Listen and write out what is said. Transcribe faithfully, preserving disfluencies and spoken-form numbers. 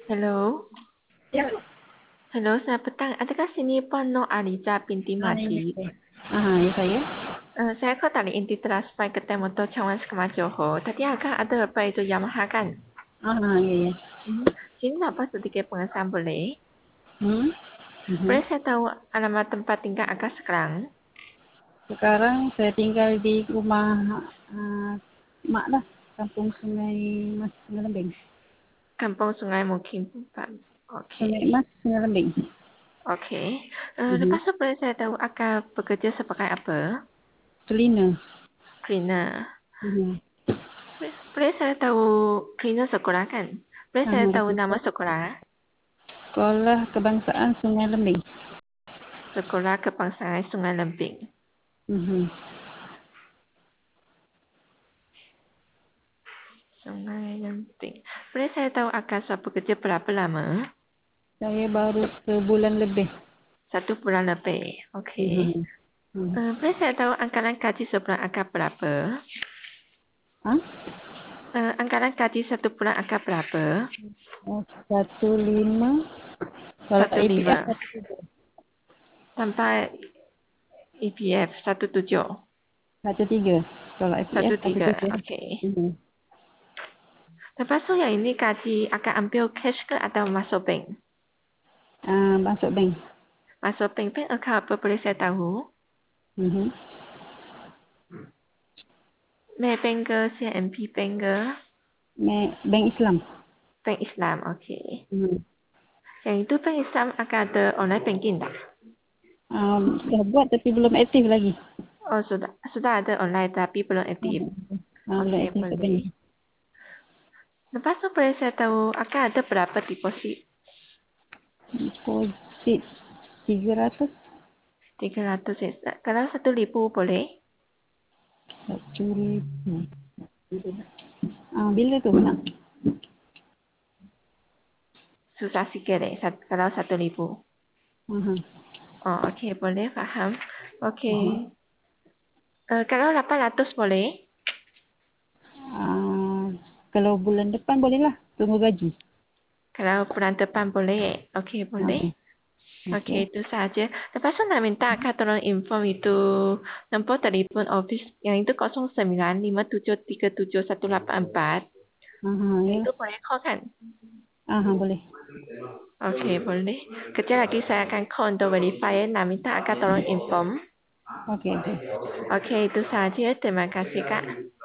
Halo, Ya, halo, selamat petang. Adakah sini Puan Aliza binti ah, ini Majid? saya. Ah, ya saya. Eh, saya kau tadi inti transfer ke Temoto Cawan Skema Johor. Tadi agak ada apa itu Yamaha kan? Ah, ya ya. Hmm. Sini dapat sedikit pengesahan boleh? Hmm. Mhm. Boleh saya tahu alamat tempat tinggal agak sekarang? Sekarang saya tinggal di rumah ah, mak lah, Kampung Sungai Mas Sungai Lembing. Kampung Sungai Mukim. Okey. Sungai Mas Sungai Lembing. Okey. Eh, Mhm. lepas tu boleh saya tahu akan bekerja sebagai apa? Cleaner. Cleaner. Mhm. Boleh, boleh saya tahu cleaner sekolah kan? Boleh saya Ah, tahu nama sekolah, sekolah? sekolah Kebangsaan Sungai Lembing. Sekolah Kebangsaan Sungai Lemping. Mhm. Sungai Lemping. Boleh saya tahu Akasa bekerja berapa lama? Saya baru sebulan lebih. Satu bulan lebih. Okey. Mhm. Mhm. Uh, boleh saya tahu anggaran gaji sebulan akak berapa? Ah, Uh, anggaran gaji satu bulan akak berapa? oh, satu lima. Kalau Satu E P F lima. satu tujuh. Sampai E P F satu tujuh. Satu tiga. Kalau E P F Satu satu tiga. tujuh. Okey. Mhm. Lepas tu yang ini gaji akan ambil cash ke atau masuk bank? Ah, masuk bank. Masuk bank, bank account apa boleh saya tahu? Mhm. Maybank ke, C M P Bank ke? Me- Bank Islam. Bank Islam, okey. Hmm. Yang itu Bank Islam akan ada online banking tak? Um, dah buat tapi belum aktif lagi. Oh, sudah sudah ada online tapi belum aktif. Ah, belum Okey, aktif kat boleh. bank. Lepas tu boleh saya tahu akan ada berapa deposit? Deposit tiga ratus. Tiga ratus ya. Kalau satu ribu boleh? Satu ribu. Ah, bila tu nak? Susah sikit deh sat- kalau satu ribu. Aha. Oh, okey, boleh, faham. Okey. Mhm. Uh, kalau lapan ratus boleh? Ah, kalau bulan depan boleh lah. Tunggu gaji. Kalau bulan depan boleh? Okey, boleh. Aha. Okey, Okey. itu saja. Lepas tu nak minta kak tolong inform itu nombor telefon office yang itu kosong sembilan lima tujuh tiga tujuh satu delapan empat. Aha, Yang ya. itu boleh call kan? Aha, boleh. Okey, boleh. Kejap lagi saya akan call untuk verify. Nak minta kak tolong inform. Okey, okey. Okey, itu saja. Terima kasih, Kak.